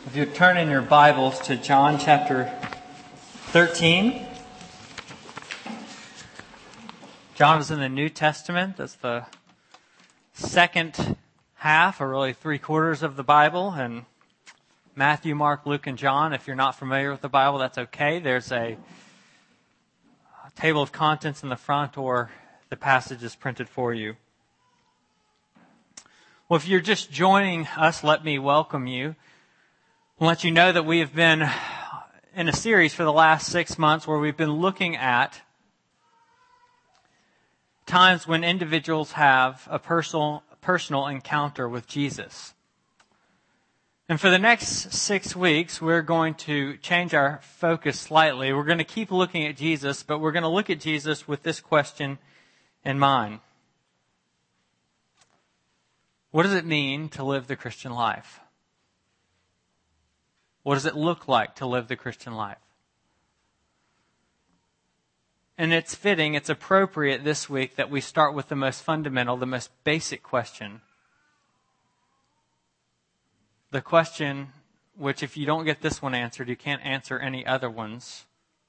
If you turn in your Bibles to John chapter 13. John is in the New Testament. That's the second half, or really 3/4 of the Bible. And Matthew, Mark, Luke, and John, if you're not familiar with the Bible, that's okay. There's a table of contents in the front, or the passage is printed for you. Well, if you're just joining us, let me welcome you. I'll let you know that we have been in a series for the last 6 months where we've been looking at times when individuals have a personal encounter with Jesus. And for the next 6 weeks, we're going to change our focus slightly. We're going to keep looking at Jesus, but we're going to look at Jesus with this question in mind. What does it mean to live the Christian life? What does it look like to live the Christian life? And it's fitting, it's appropriate this week that we start with the most fundamental, the most basic question. The question which, if you don't get this one answered, you can't answer any other ones.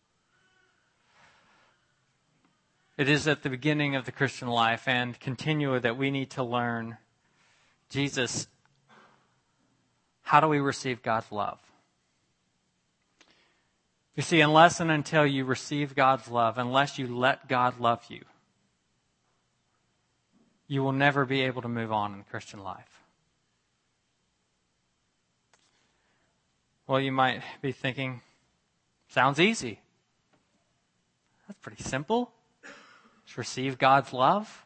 It is at the beginning of the Christian life and continually that we need to learn, Jesus, how do we receive God's love? You see, unless and until you receive God's love, unless you let God love you, you will never be able to move on in the Christian life. Well, you might be thinking, sounds easy. That's pretty simple. Just receive God's love.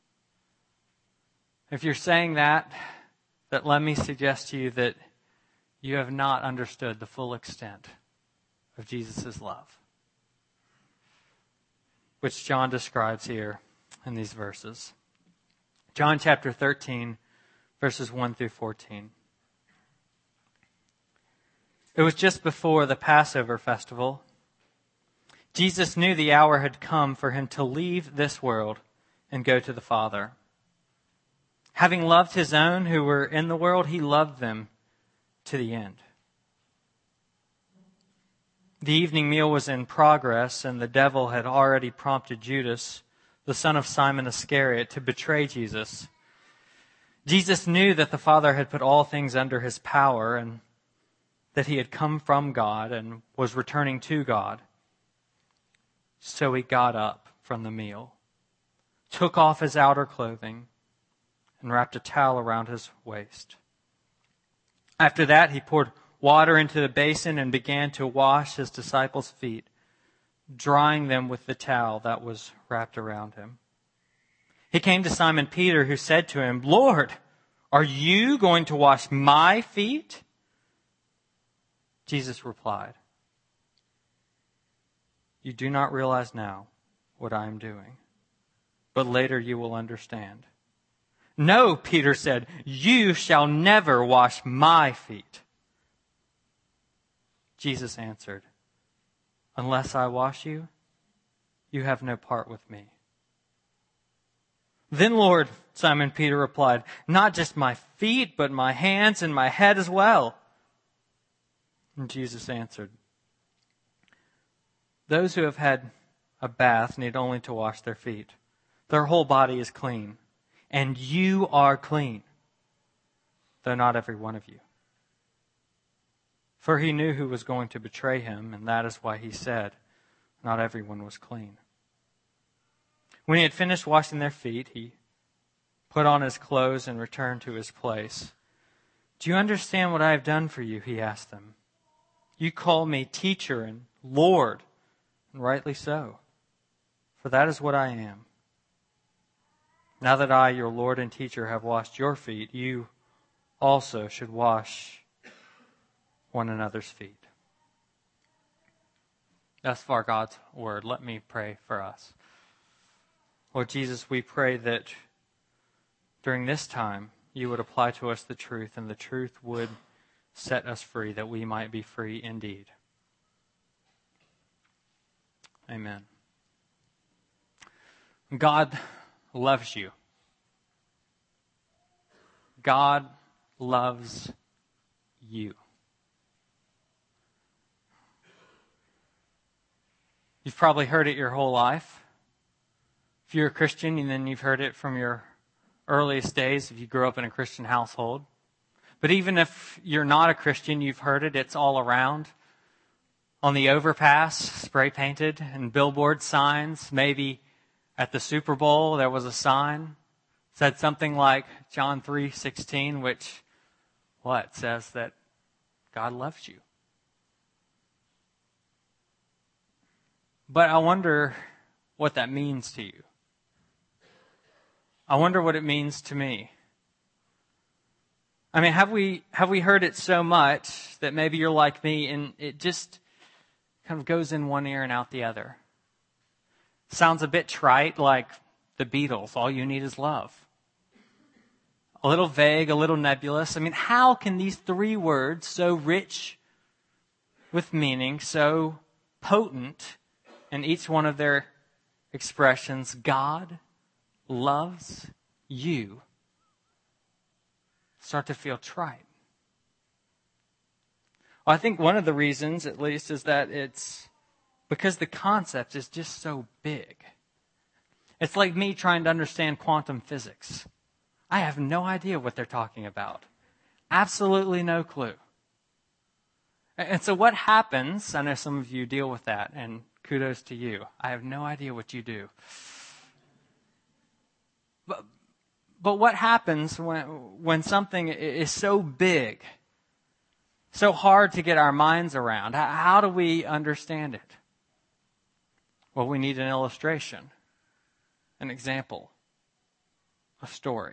If you're saying that let me suggest to you that you have not understood the full extent of Jesus' love, which John describes here in these verses. John chapter 13, verses 1 through 14. It was just before the Passover festival. Jesus knew the hour had come for him to leave this world and go to the Father. Having loved his own who were in the world, he loved them to the end. The evening meal was in progress, and the devil had already prompted Judas, the son of Simon Iscariot, to betray Jesus. Jesus knew that the Father had put all things under his power, and that he had come from God and was returning to God. So he got up from the meal, took off his outer clothing, and wrapped a towel around his waist. After that, he poured water into the basin and began to wash his disciples' feet, drying them with the towel that was wrapped around him. He came to Simon Peter, who said to him, "Lord, are you going to wash my feet?" Jesus replied, "You do not realize now what I am doing, but later you will understand." "No," Peter said, "you shall never wash my feet." Jesus answered, "Unless I wash you, you have no part with me." "Then, Lord," Simon Peter replied, "not just my feet, but my hands and my head as well." And Jesus answered, "Those who have had a bath need only to wash their feet. Their whole body is clean, and you are clean, though not every one of you." For he knew who was going to betray him, and that is why he said, not everyone was clean. When he had finished washing their feet, he put on his clothes and returned to his place. "Do you understand what I have done for you?" he asked them. "You call me teacher and Lord, and rightly so, for that is what I am. Now that I, your Lord and teacher, have washed your feet, you also should wash one another's feet." Thus far God's word. Let me pray for us. Lord Jesus, we pray that during this time you would apply to us the truth, and the truth would set us free, that we might be free indeed. Amen. God loves you. God loves you. You've probably heard it your whole life. If you're a Christian, and then you've heard it from your earliest days if you grew up in a Christian household. But even if you're not a Christian, you've heard it. It's all around. On the overpass, spray painted, and billboard signs. Maybe at the Super Bowl there was a sign. It said something like John 3:16, which says that God loves you. But I wonder what that means to you. I wonder what it means to me. I mean, have we heard it so much that maybe you're like me and it just kind of goes in one ear and out the other? Sounds a bit trite, like the Beatles, all you need is love. A little vague, a little nebulous. I mean, how can these three words, so rich with meaning, so potent in each one of their expressions, God loves you, start to feel trite? Well, I think one of the reasons, at least, is that it's because the concept is just so big. It's like me trying to understand quantum physics. I have no idea what they're talking about. Absolutely no clue. And so what happens, I know some of you deal with that, and kudos to you. I have no idea what you do. But what happens when something is so big, so hard to get our minds around? How do we understand it? Well, we need an illustration, an example, a story.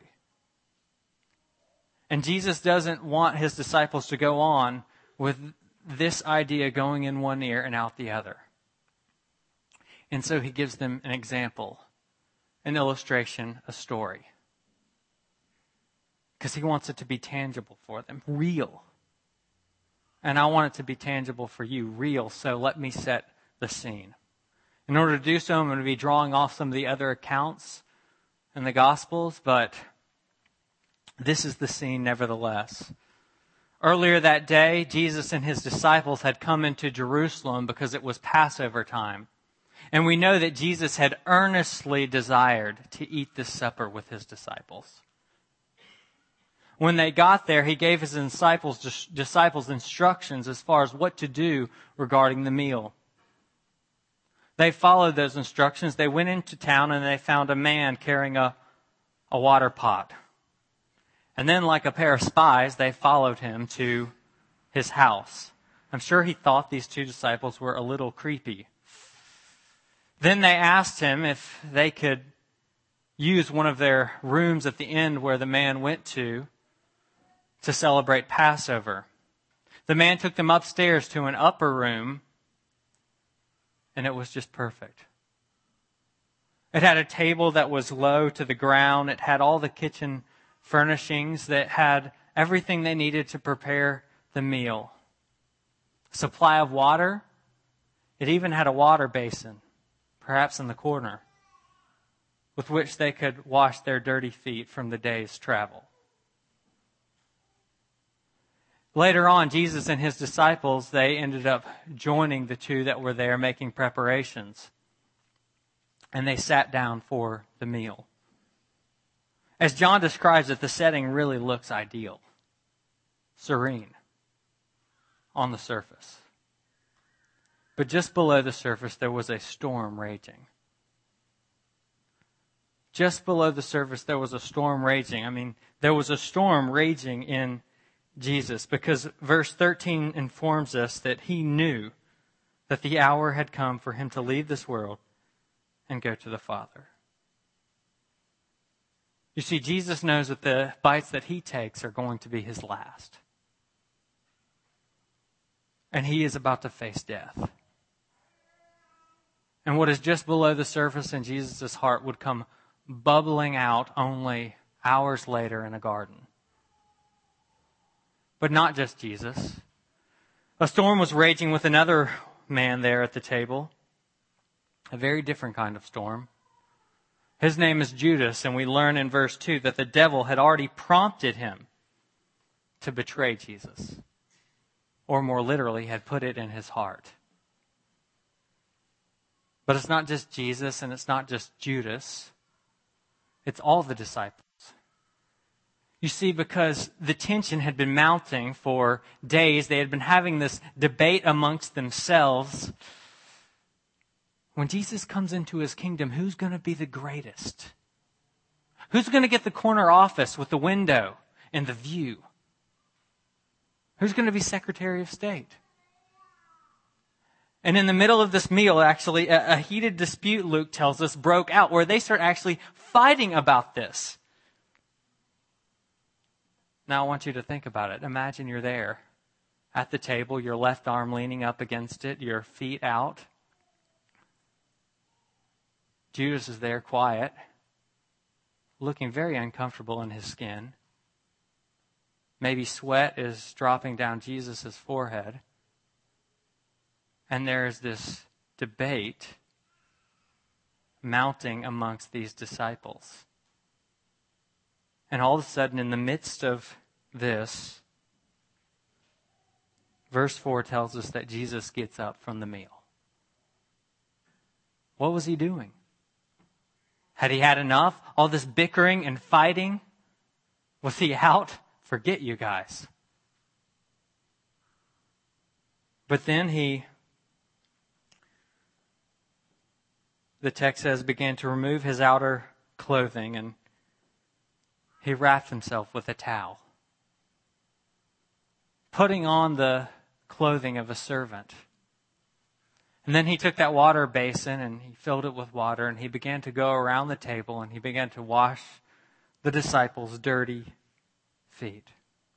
And Jesus doesn't want his disciples to go on with this idea going in one ear and out the other. And so he gives them an example, an illustration, a story. Because he wants it to be tangible for them, real. And I want it to be tangible for you, real. So let me set the scene. In order to do so, I'm going to be drawing off some of the other accounts in the Gospels, but this is the scene nevertheless. Earlier that day, Jesus and his disciples had come into Jerusalem because it was Passover time. And we know that Jesus had earnestly desired to eat this supper with his disciples. When they got there, he gave his disciples instructions as far as what to do regarding the meal. They followed those instructions. They went into town and they found a man carrying a water pot. And then, like a pair of spies, they followed him to his house. I'm sure he thought these two disciples were a little creepy. Then they asked him if they could use one of their rooms at the inn where the man went to celebrate Passover. The man took them upstairs to an upper room, and it was just perfect. It had a table that was low to the ground. It had all the kitchen furnishings that had everything they needed to prepare the meal. Supply of water. It even had a water basin, perhaps in the corner, with which they could wash their dirty feet from the day's travel. Later on, Jesus and his disciples, they ended up joining the two that were there making preparations. And they sat down for the meal. As John describes it, the setting really looks ideal. Serene on the surface. But just below the surface, there was a storm raging. Just below the surface, there was a storm raging. I mean, there was a storm raging in Jesus, because verse 13 informs us that he knew that the hour had come for him to leave this world and go to the Father. You see, Jesus knows that the bites that he takes are going to be his last. And he is about to face death. And what is just below the surface in Jesus' heart would come bubbling out only hours later in a garden. But not just Jesus. A storm was raging with another man there at the table. A very different kind of storm. His name is Judas, and we learn in verse 2 that the devil had already prompted him to betray Jesus. Or more literally, had put it in his heart. But it's not just Jesus and it's not just Judas. It's all the disciples. You see, because the tension had been mounting for days, they had been having this debate amongst themselves. When Jesus comes into his kingdom, who's going to be the greatest? Who's going to get the corner office with the window and the view? Who's going to be Secretary of State? And in the middle of this meal, actually, a heated dispute, Luke tells us, broke out where they start actually fighting about this. Now I want you to think about it. Imagine you're there at the table, your left arm leaning up against it, your feet out. Judas is there, quiet, looking very uncomfortable in his skin. Maybe sweat is dropping down Jesus' forehead. And there is this debate mounting amongst these disciples. And all of a sudden, in the midst of this, verse 4 tells us that Jesus gets up from the meal. What was he doing? Had he had enough? All this bickering and fighting? Was he out? Forget you guys. But then the text says, began to remove his outer clothing, and he wrapped himself with a towel, putting on the clothing of a servant. And then he took that water basin and he filled it with water, and he began to go around the table and he began to wash the disciples' dirty feet.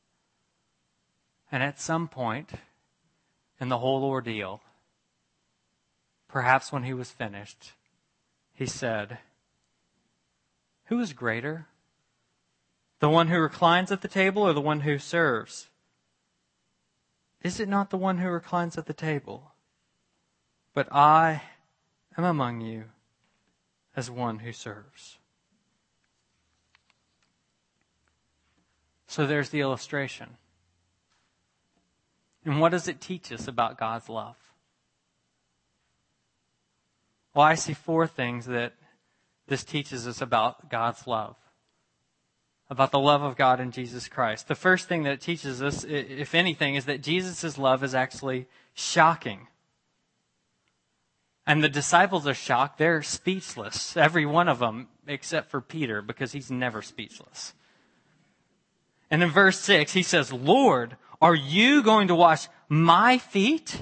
And at some point in the whole ordeal, perhaps when he was finished, he said, "Who is greater? The one who reclines at the table or the one who serves? Is it not the one who reclines at the table? But I am among you as one who serves." So there's the illustration. And what does it teach us about God's love? Well, I see four things that this teaches us about God's love, about the love of God in Jesus Christ. The first thing that it teaches us, if anything, is that Jesus' love is actually shocking. And the disciples are shocked. They're speechless, every one of them, except for Peter, because he's never speechless. And in verse 6, he says, "Lord, are you going to wash my feet?"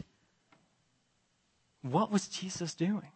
What was Jesus doing?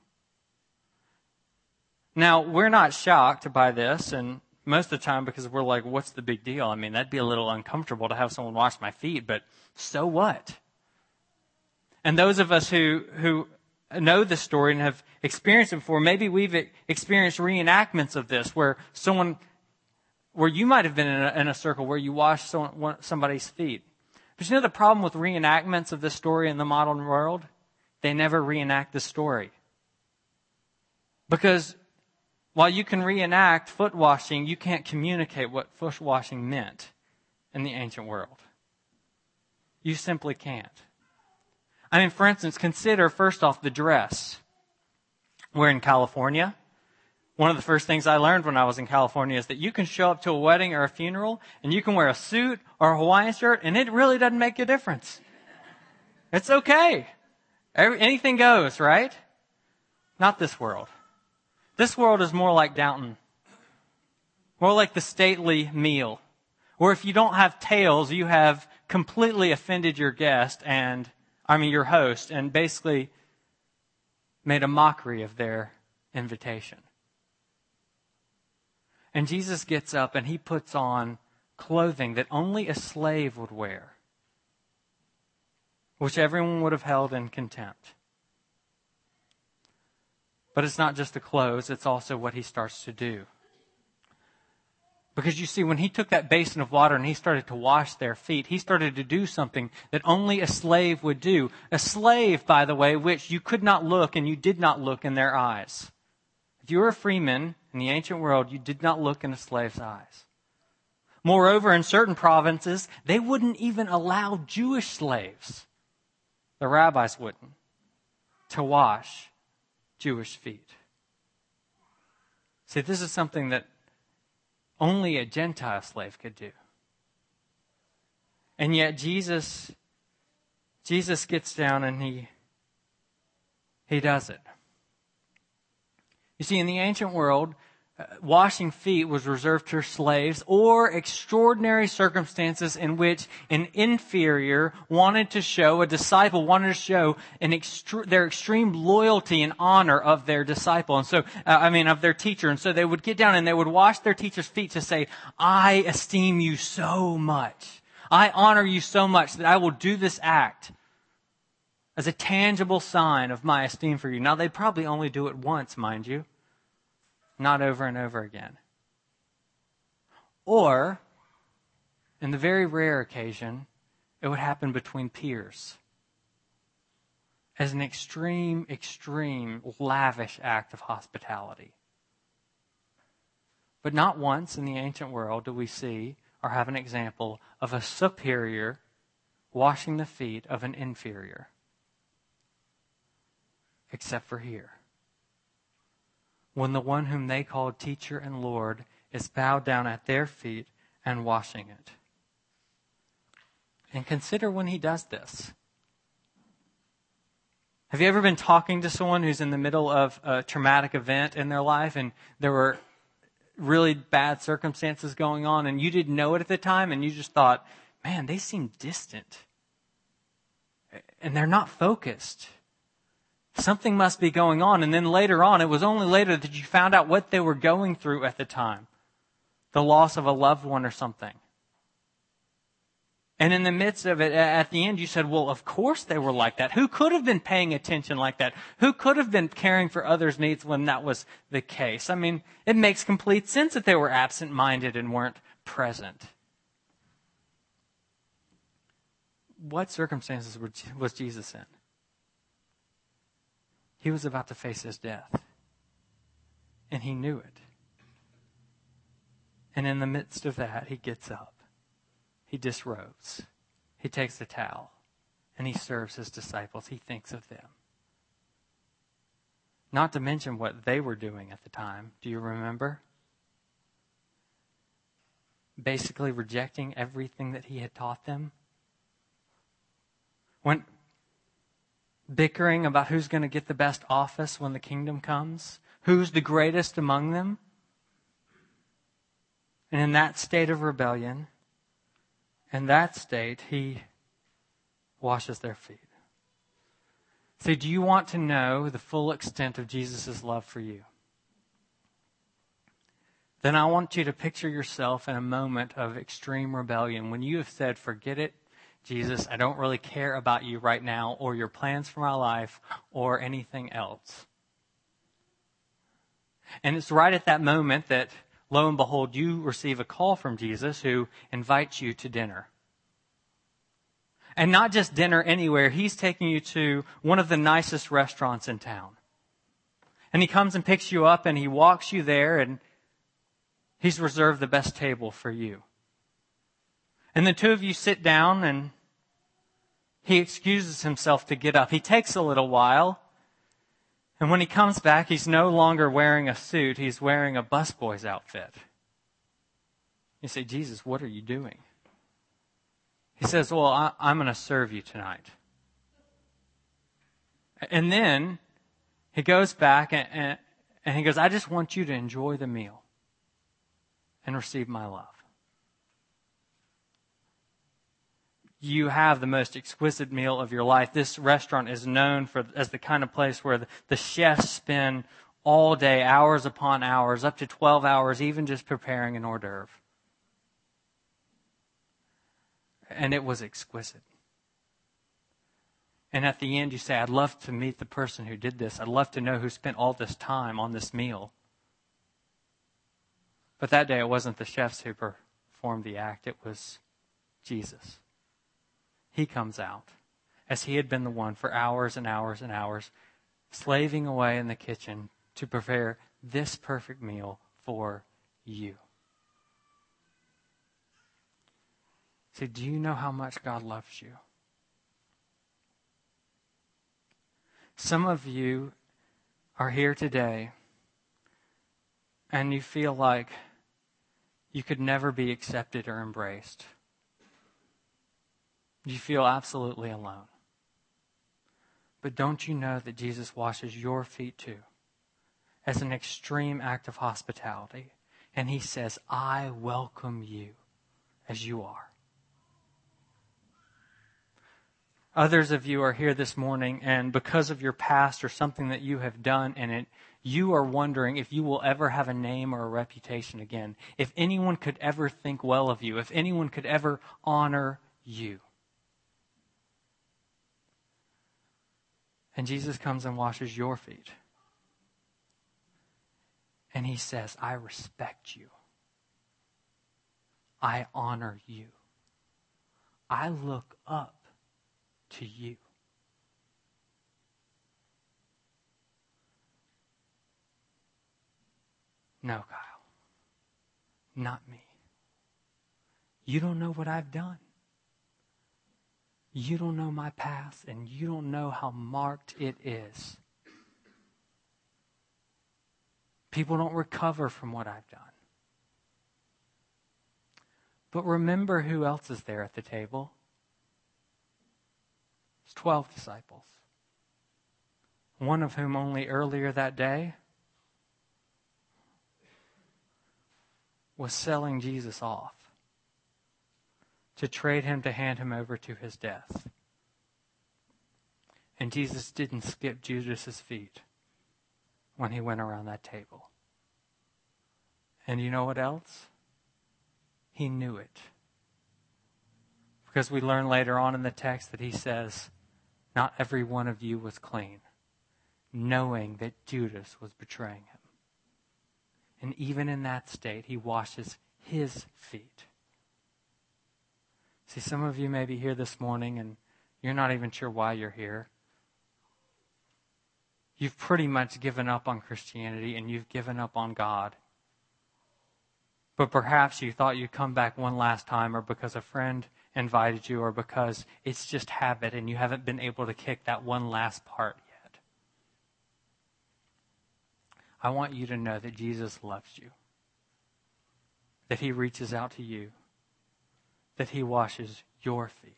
Now, we're not shocked by this, and most of the time because we're like, what's the big deal? I mean, that'd be a little uncomfortable to have someone wash my feet, but so what? And those of us who know this story and have experienced it before, maybe we've experienced reenactments of this where you might have been in a circle where you washed somebody's feet. But you know the problem with reenactments of this story in the modern world? They never reenact the story. Because while you can reenact foot washing, you can't communicate what foot washing meant in the ancient world. You simply can't. I mean, for instance, consider first off the dress. We're in California. One of the first things I learned when I was in California is that you can show up to a wedding or a funeral and you can wear a suit or a Hawaiian shirt and it really doesn't make a difference. It's okay. Anything goes, right? Not this world. This world is more like Downton. More like the stately meal. Or if you don't have tails, you have completely offended your your host, and basically made a mockery of their invitation. And Jesus gets up and he puts on clothing that only a slave would wear, which everyone would have held in contempt. But it's not just the clothes, it's also what he starts to do. Because you see, when he took that basin of water and he started to wash their feet, he started to do something that only a slave would do. A slave, by the way, which you could not look and you did not look in their eyes. If you were a freeman in the ancient world, you did not look in a slave's eyes. Moreover, in certain provinces, they wouldn't even allow Jewish slaves, the rabbis wouldn't, to wash Jewish feet. See, this is something that only a Gentile slave could do. And yet Jesus gets down and he does it. You see, in the ancient world, washing feet was reserved for slaves or extraordinary circumstances in which an inferior a disciple wanted to show their extreme loyalty and honor of their disciple. And so, of their teacher. And so they would get down and they would wash their teacher's feet to say, I esteem you so much. I honor you so much that I will do this act as a tangible sign of my esteem for you. Now, they'd probably only do it once, mind you. Not over and over again. Or, in the very rare occasion, it would happen between peers. As an extreme, lavish act of hospitality. But not once in the ancient world do we see or have an example of a superior washing the feet of an inferior. Except for here. When the one whom they called teacher and Lord is bowed down at their feet and washing it. And consider when he does this. Have you ever been talking to someone who's in the middle of a traumatic event in their life and there were really bad circumstances going on and you didn't know it at the time and you just thought, man, they seem distant and they're not focused. Something must be going on. And then later on, it was only later that you found out what they were going through at the time. The loss of a loved one or something. And in the midst of it, at the end, you said, well, of course they were like that. Who could have been paying attention like that? Who could have been caring for others' needs when that was the case? I mean, it makes complete sense that they were absent-minded and weren't present. What circumstances was Jesus in? He was about to face his death. And he knew it. And in the midst of that, he gets up. He disrobes. He takes a towel. And he serves his disciples. He thinks of them. Not to mention what they were doing at the time. Do you remember? Basically rejecting everything that he had taught them. When bickering about who's going to get the best office when the kingdom comes. Who's the greatest among them. And in that state of rebellion, in that state, he washes their feet. So do you want to know the full extent of Jesus' love for you? Then I want you to picture yourself in a moment of extreme rebellion when you have said, forget it, Jesus, I don't really care about you right now or your plans for my life or anything else. And it's right at that moment that, lo and behold, you receive a call from Jesus who invites you to dinner. And not just dinner anywhere. He's taking you to one of the nicest restaurants in town. And he comes and picks you up and he walks you there and he's reserved the best table for you. And the two of you sit down and he excuses himself to get up. He takes a little while. And when he comes back, he's no longer wearing a suit. He's wearing a busboy's outfit. You say, Jesus, what are you doing? He says, well, I'm going to serve you tonight. And then he goes back and he goes, I just want you to enjoy the meal and receive my love. You have the most exquisite meal of your life. This restaurant is known as the kind of place where the chefs spend all day, hours upon hours, up to 12 hours, even just preparing an hors d'oeuvre. And it was exquisite. And at the end you say, I'd love to meet the person who did this. I'd love to know who spent all this time on this meal. But that day it wasn't the chefs who performed the act. It was Jesus. He comes out as he had been the one for hours and hours and hours, slaving away in the kitchen to prepare this perfect meal for you. See, do you know how much God loves you? Some of you are here today and you feel like you could never be accepted or embraced, you feel absolutely alone. But don't you know that Jesus washes your feet too, as an extreme act of hospitality? And he says, I welcome you as you are. Others of you are here this morning, and because of your past or something that you have done in it, you are wondering if you will ever have a name or a reputation again. If anyone could ever think well of you. If anyone could ever honor you. And Jesus comes and washes your feet. And he says, I respect you. I honor you. I look up to you. No, Kyle. Not me. You don't know what I've done. You don't know my past, and you don't know how marked it is. People don't recover from what I've done. But remember who else is there at the table. It's 12 disciples. One of whom only earlier that day was selling Jesus off to trade him, to hand him over to his death. And Jesus didn't skip Judas's feet when he went around that table. And you know what else? He knew it. Because we learn later on in the text that he says, not every one of you was clean, knowing that Judas was betraying him. And even in that state, he washes his feet. See, some of you may be here this morning and you're not even sure why you're here. You've pretty much given up on Christianity and you've given up on God. But perhaps you thought you'd come back one last time, or because a friend invited you, or because it's just habit and you haven't been able to kick that one last part yet. I want you to know that Jesus loves you. That he reaches out to you. That he washes your feet.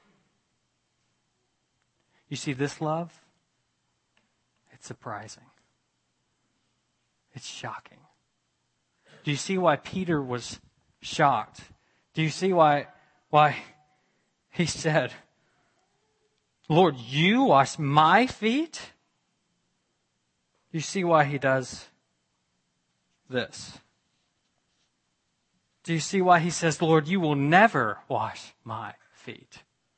You see, this love, it's surprising. It's shocking. Do you see why Peter was shocked? Do you see why he said, Lord, you wash my feet? Do you see why he does this? Do you see why he says, Lord, you will never wash my feet?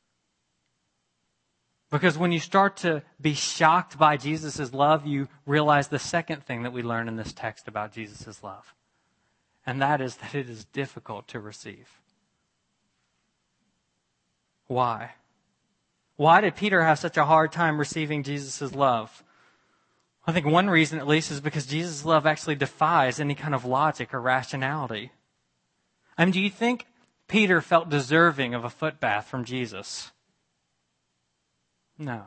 Because when you start to be shocked by Jesus' love, you realize the second thing that we learn in this text about Jesus' love. And that is that it is difficult to receive. Why? Why did Peter have such a hard time receiving Jesus' love? I think one reason, at least, is because Jesus' love actually defies any kind of logic or rationality. I mean, do you think Peter felt deserving of a foot bath from Jesus? No.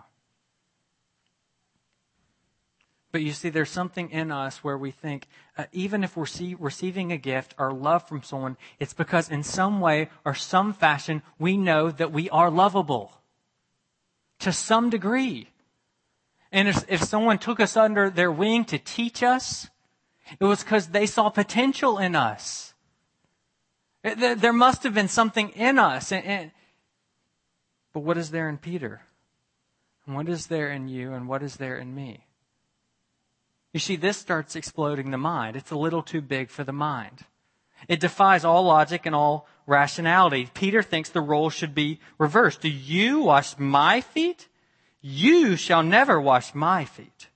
But you see, there's something in us where we think, even if we're receiving a gift or love from someone, it's because in some way or some fashion, we know that we are lovable. To some degree. And if someone took us under their wing to teach us, it was because they saw potential in us. There must have been something in us. But what is there in Peter? And what is there in you? And what is there in me? You see, this starts exploding the mind. It's a little too big for the mind. It defies all logic and all rationality. Peter thinks the role should be reversed. Do you wash my feet? You shall never wash my feet.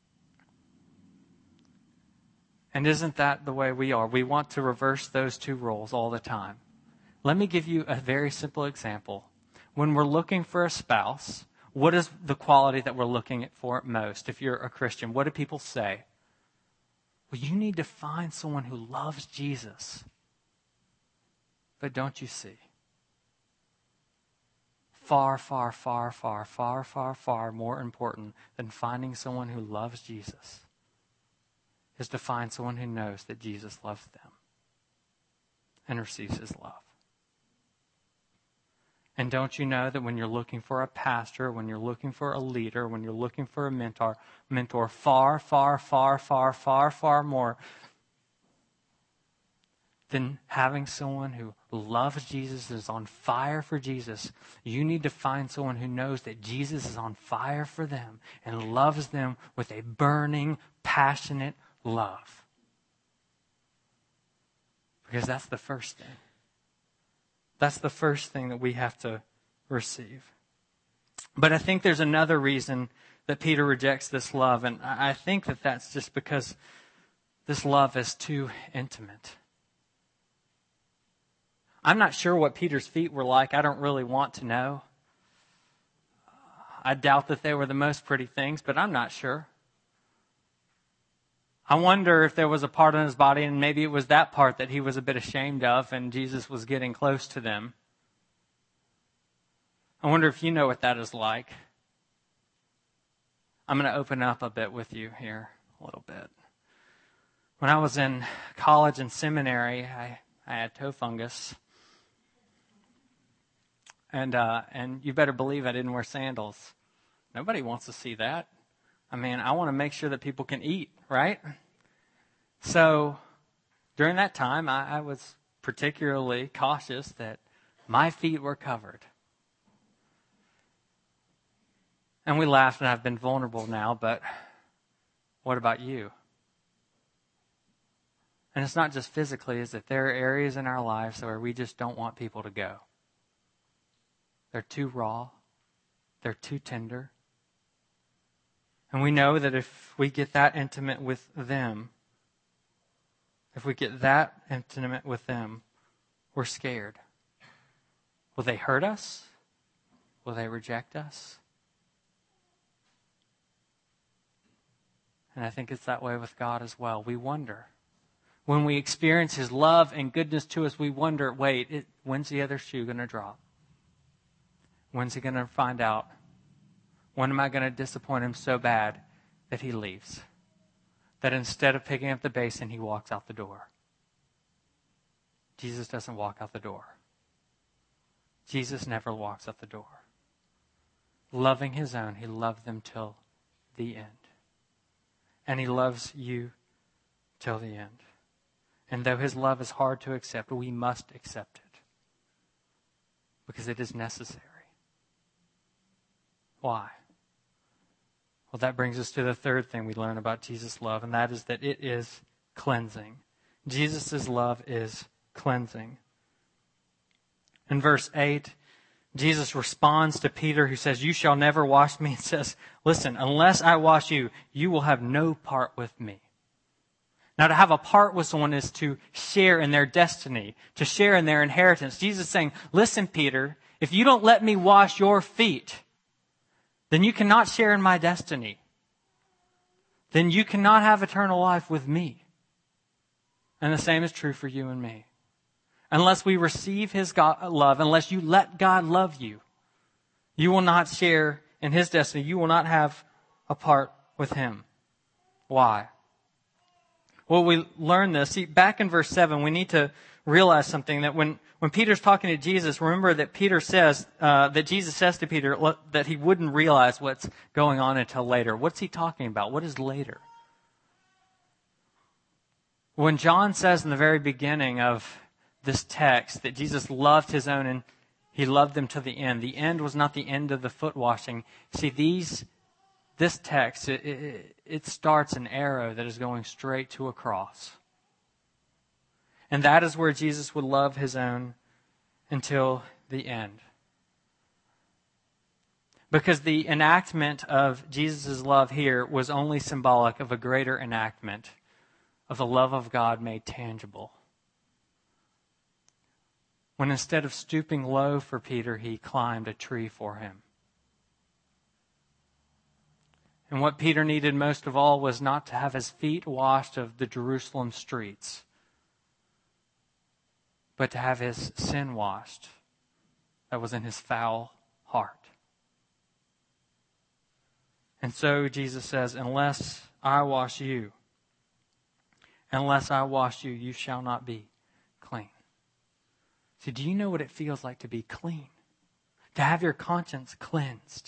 And isn't that the way we are? We want to reverse those two roles all the time. Let me give you a very simple example. When we're looking for a spouse, what is the quality that we're looking for most? If you're a Christian, what do people say? Well, you need to find someone who loves Jesus. But don't you see? Far, far, far, far, far, far, far more important than finding someone who loves Jesus is to find someone who knows that Jesus loves them and receives his love. And don't you know that when you're looking for a pastor, when you're looking for a leader, when you're looking for a mentor, far, far, far, far, far, far more than having someone who loves Jesus, is on fire for Jesus, you need to find someone who knows that Jesus is on fire for them and loves them with a burning, passionate love. Because that's the first thing. That's the first thing that we have to receive. But I think there's another reason that Peter rejects this love, and I think that that's just because this love is too intimate. I'm not sure what Peter's feet were like. I don't really want to know. I doubt that they were the most pretty things, but I'm not sure. I wonder if there was a part on his body, and maybe it was that part that he was a bit ashamed of, and Jesus was getting close to them. I wonder if you know what that is like. I'm going to open up a bit with you here, a little bit. When I was in college and seminary, I had toe fungus. And you better believe I didn't wear sandals. Nobody wants to see that. I mean, I want to make sure that people can eat, right? So during that time, I was particularly cautious that my feet were covered. And we laughed, and I've been vulnerable now, but what about you? And it's not just physically, is it? There are areas in our lives where we just don't want people to go. They're too raw. They're too tender. And we know that if we get that intimate with them, we're scared. Will they hurt us? Will they reject us? And I think it's that way with God as well. We wonder. When we experience his love and goodness to us, we wonder, when's the other shoe going to drop? When's he going to find out? When am I going to disappoint him so bad that he leaves? That instead of picking up the basin, he walks out the door. Jesus doesn't walk out the door. Jesus never walks out the door. Loving his own, he loved them till the end. And he loves you till the end. And though his love is hard to accept, we must accept it. Because it is necessary. Why? Well, that brings us to the third thing we learn about Jesus' love, and that is that it is cleansing. Jesus' love is cleansing. In verse 8, Jesus responds to Peter, who says, "You shall never wash me," and says, "Listen, unless I wash you, you will have no part with me." Now, to have a part with someone is to share in their destiny, to share in their inheritance. Jesus is saying, listen, Peter, if you don't let me wash your feet, then you cannot share in my destiny. Then you cannot have eternal life with me. And the same is true for you and me. Unless we receive his love, unless you let God love you, you will not share in his destiny. You will not have a part with him. Why? Well, we learn this. See, back in verse 7, we need to realize something, that when Peter's talking to Jesus, remember that Peter says, that Jesus says to Peter that he wouldn't realize what's going on until later. What's he talking about? What is later? When John says in the very beginning of this text that Jesus loved his own and he loved them to the end was not the end of the foot washing. See, this text, it starts an arrow that is going straight to a cross. And that is where Jesus would love his own until the end. Because the enactment of Jesus' love here was only symbolic of a greater enactment of the love of God made tangible. When instead of stooping low for Peter, he climbed a tree for him. And what Peter needed most of all was not to have his feet washed of the Jerusalem streets, but to have his sin washed that was in his foul heart. And so Jesus says, unless I wash you, Unless I wash you, you shall not be clean. See, do you know what it feels like to be clean? To have your conscience cleansed?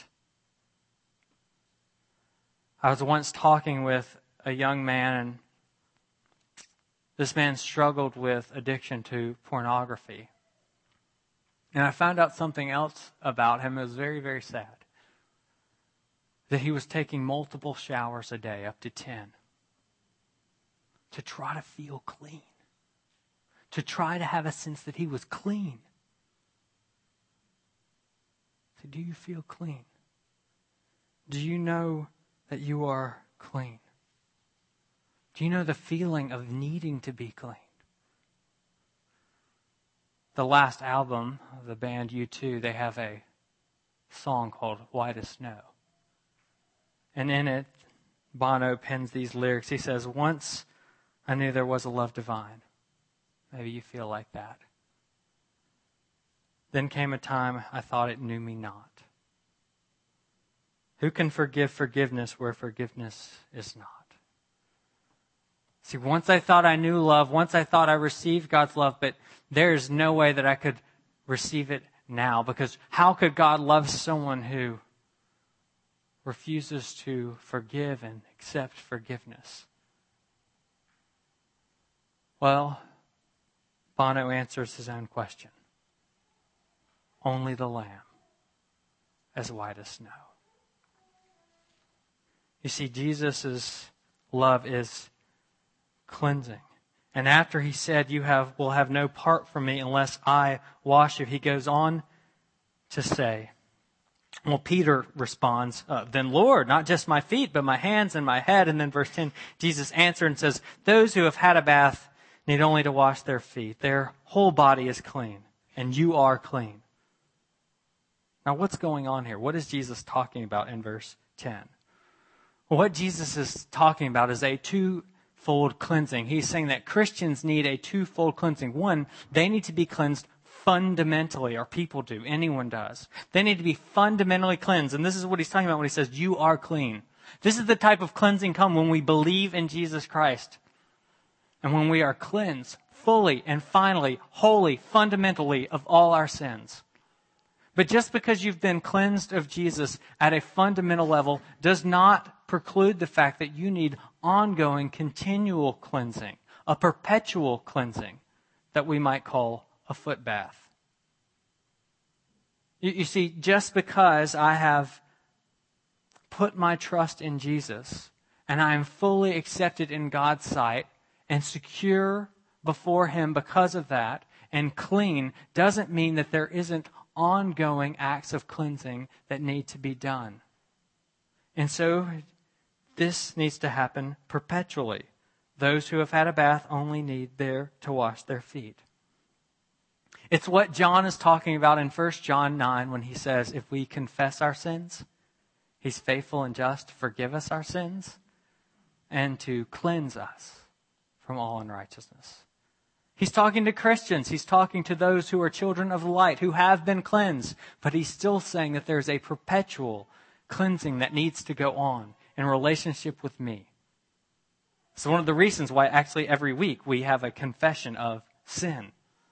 I was once talking with a young man, and this man struggled with addiction to pornography. And I found out something else about him. It was very, very sad. That he was taking multiple showers a day, up to 10, to try to feel clean. To try to have a sense that he was clean. So do you feel clean? Do you know that you are clean? Do you know the feeling of needing to be clean? The last album of the band U2, they have a song called White as Snow. And in it, Bono pens these lyrics. He says, "Once I knew there was a love divine." Maybe you feel like that. "Then came a time I thought it knew me not. Who can forgive forgiveness where forgiveness is not?" See, once I thought I knew love, once I thought I received God's love, but there is no way that I could receive it now, because how could God love someone who refuses to forgive and accept forgiveness? Well, Bono answers his own question. Only the Lamb, as white as snow. You see, Jesus' love is cleansing. And after he said, "You will have no part from me unless I wash you," he goes on to say, well, Peter responds, "Then Lord, not just my feet, but my hands and my head." And then verse 10, Jesus answered and says, "Those who have had a bath need only to wash their feet. Their whole body is clean, and you are clean." Now, what's going on here? What is Jesus talking about in verse 10? Well, what Jesus is talking about is a twofold cleansing. He's saying that Christians need a twofold cleansing. One, they need to be cleansed fundamentally, or people do. Anyone does. They need to be fundamentally cleansed. And this is what he's talking about when he says, "You are clean." This is the type of cleansing come when we believe in Jesus Christ. And when we are cleansed fully and finally, wholly, fundamentally of all our sins. But just because you've been cleansed of Jesus at a fundamental level does not preclude the fact that you need ongoing, continual cleansing, a perpetual cleansing that we might call a foot bath. You see, just because I have put my trust in Jesus and I am fully accepted in God's sight and secure before Him because of that and clean, doesn't mean that there isn't ongoing acts of cleansing that need to be done. And so this needs to happen perpetually. Those who have had a bath only need there to wash their feet. It's what John is talking about in 1 John 9 when he says, if we confess our sins, He's faithful and just to forgive us our sins and to cleanse us from all unrighteousness. He's talking to Christians. He's talking to those who are children of light, who have been cleansed. But he's still saying that there's a perpetual cleansing that needs to go on in relationship with me. So one of the reasons why actually every week we have a confession of sin.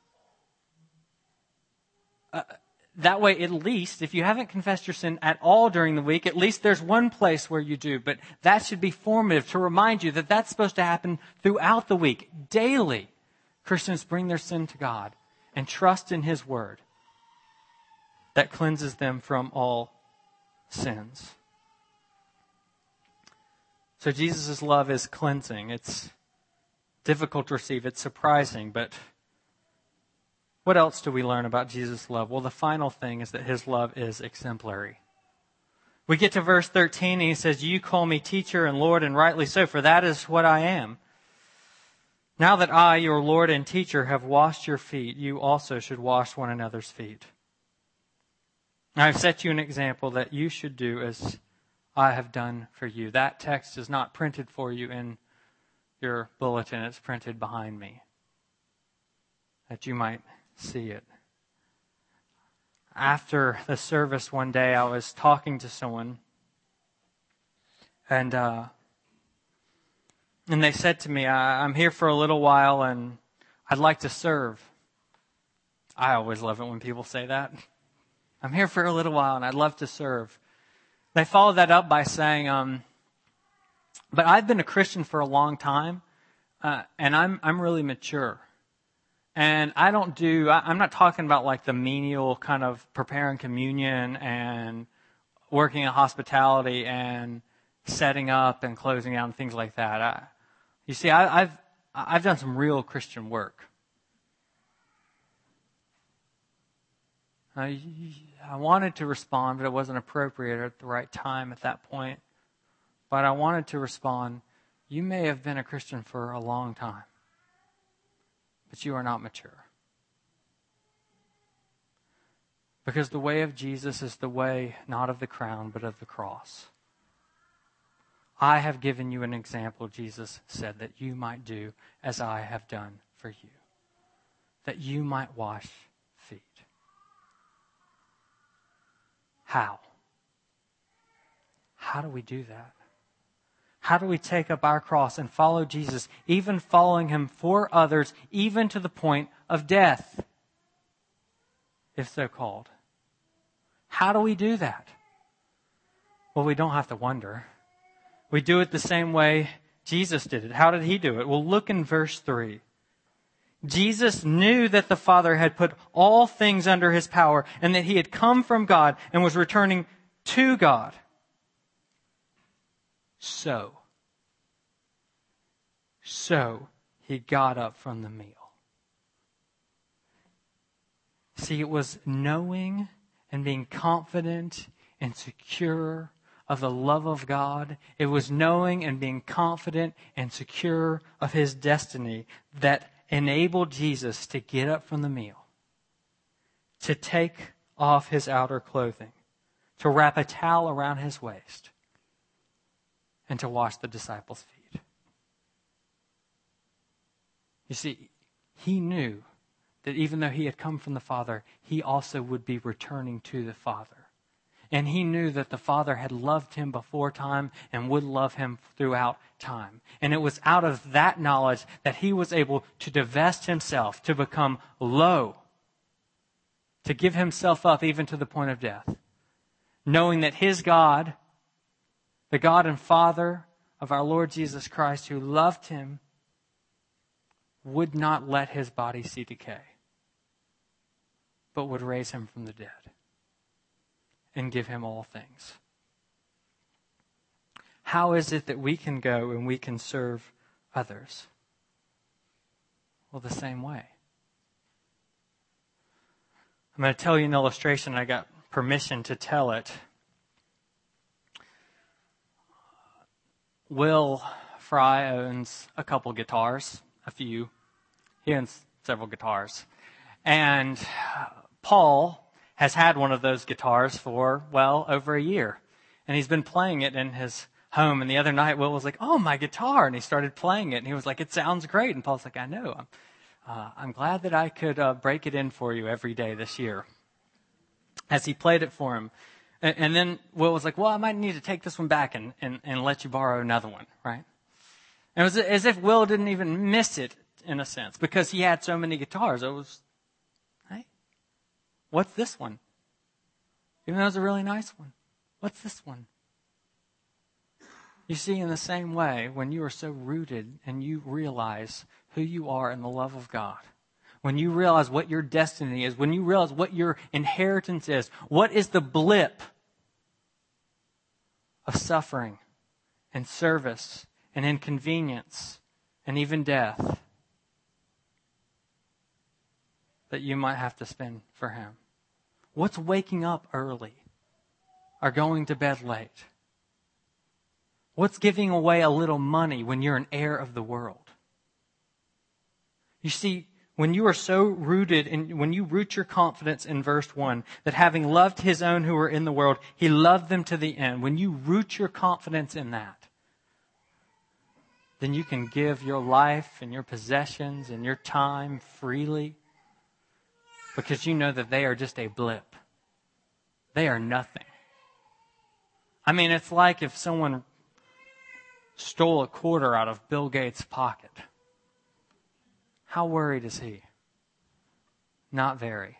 That way, at least, if you haven't confessed your sin at all during the week, at least there's one place where you do. But that should be formative to remind you that that's supposed to happen throughout the week, daily. Christians bring their sin to God and trust in His Word that cleanses them from all sins. So Jesus' love is cleansing. It's difficult to receive. It's surprising. But what else do we learn about Jesus' love? Well, the final thing is that His love is exemplary. We get to verse 13 and He says, "You call me teacher and Lord, and rightly so, for that is what I am. Now that I, your Lord and teacher, have washed your feet, you also should wash one another's feet. I've set you an example that you should do as I have done for you." That text is not printed for you in your bulletin. It's printed behind me, that you might see it. After the service one day, I was talking to someone, and And they said to me, I'm here for a little while and I'd like to serve. I always love it when people say that. I'm here for a little while and I'd love to serve. They followed that up by saying, but I've been a Christian for a long time, and I'm really mature. And I'm not talking about like the menial kind of preparing communion and working in hospitality and setting up and closing out and things like that. I've done some real Christian work. I wanted to respond, but it wasn't appropriate at the right time at that point. But I wanted to respond, you may have been a Christian for a long time, but you are not mature. Because the way of Jesus is the way not of the crown, but of the cross. I have given you an example, Jesus said, that you might do as I have done for you. That you might wash feet. How? How do we do that? How do we take up our cross and follow Jesus, even following him for others, even to the point of death, if so called? How do we do that? Well, we don't have to wonder. We do it the same way Jesus did it. How did he do it? Well, look in verse 3. Jesus knew that the Father had put all things under his power and that he had come from God and was returning to God. So he got up from the meal. See, it was knowing and being confident and secure of the love of God. It was knowing and being confident and secure of his destiny that enabled Jesus to get up from the meal, to take off his outer clothing, to wrap a towel around his waist, and to wash the disciples' feet. You see, he knew that even though he had come from the Father, he also would be returning to the Father. And he knew that the Father had loved him before time and would love him throughout time. And it was out of that knowledge that he was able to divest himself, to become low, to give himself up even to the point of death, knowing that his God, the God and Father of our Lord Jesus Christ, who loved him, would not let his body see decay, but would raise him from the dead and give him all things. How is it that we can go and we can serve others? Well, the same way. I'm going to tell you an illustration. I got permission to tell it. Will Fry owns a couple guitars, a few. He owns several guitars. And Paul has had one of those guitars for, well, over a year. And he's been playing it in his home. And the other night, Will was like, oh, my guitar. And he started playing it. And he was like, it sounds great. And Paul's like, I know. I'm glad that I could break it in for you every day this year. As he played it for him. And then Will was like, well, I might need to take this one back and let you borrow another one, right? And it was as if Will didn't even miss it, in a sense, because he had so many guitars. It was, hey, what's this one? Even though it was a really nice one. What's this one? You see, in the same way, when you are so rooted and you realize who you are in the love of God, when you realize what your destiny is, when you realize what your inheritance is, what is the blip of suffering and service and inconvenience and even death that you might have to spend for him? What's waking up early or going to bed late? What's giving away a little money when you're an heir of the world? You see, when you are so rooted, and when you root your confidence in verse 1, that having loved his own who were in the world, he loved them to the end. When you root your confidence in that, then you can give your life and your possessions and your time freely, because you know that they are just a blip. They are nothing. I mean, it's like if someone stole a quarter out of Bill Gates' pocket. How worried is he? Not very.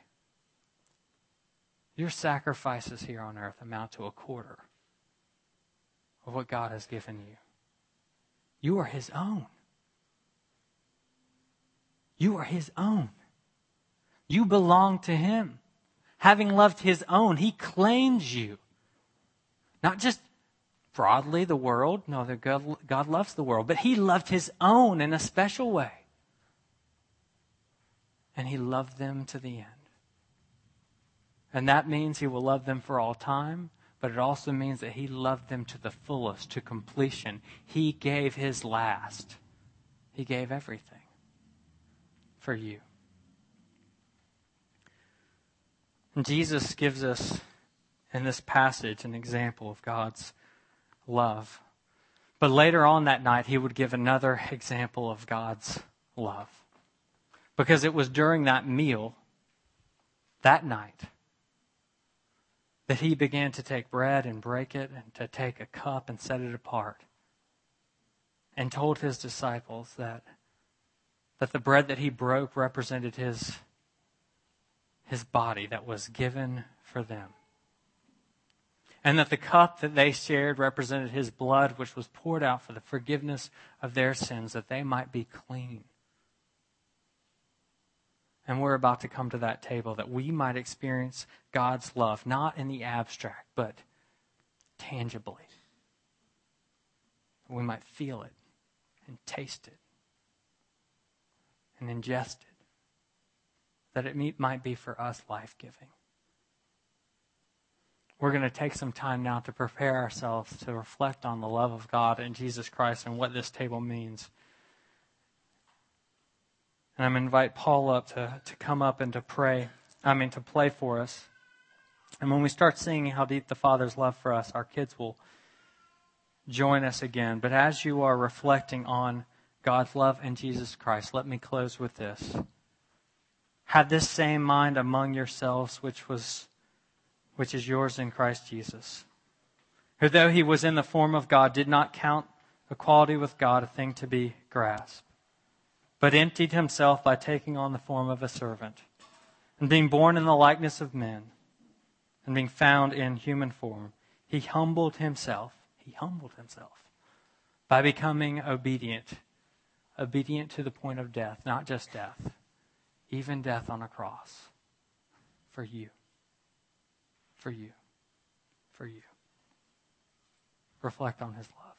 Your sacrifices here on earth amount to a quarter of what God has given you. You are His own. You are His own. You belong to Him. Having loved His own, He claims you. Not just broadly the world. No, God loves the world. But He loved His own in a special way. And He loved them to the end. And that means He will love them for all time. But it also means that He loved them to the fullest, to completion. He gave His last. He gave everything for you. And Jesus gives us in this passage an example of God's love. But later on that night, He would give another example of God's love. Because it was during that meal, that night, that He began to take bread and break it and to take a cup and set it apart. And told His disciples that the bread that He broke represented His body that was given for them. And that the cup that they shared represented His blood, which was poured out for the forgiveness of their sins, that they might be clean. And we're about to come to that table that we might experience God's love, not in the abstract, but tangibly. We might feel it and taste it and ingest it. That it might be for us life-giving. We're going to take some time now to prepare ourselves to reflect on the love of God and Jesus Christ and what this table means. And I'm going to invite Paul up to come up and to play for us. And when we start singing How Deep the Father's Love for Us, our kids will join us again. But as you are reflecting on God's love and Jesus Christ, let me close with this. Have this same mind among yourselves, which is yours in Christ Jesus, who though He was in the form of God, did not count equality with God a thing to be grasped, but emptied Himself by taking on the form of a servant, and being born in the likeness of men, and being found in human form, He humbled Himself by becoming obedient to the point of death, not just death, even death on a cross, for you. For you. For you. Reflect on His love.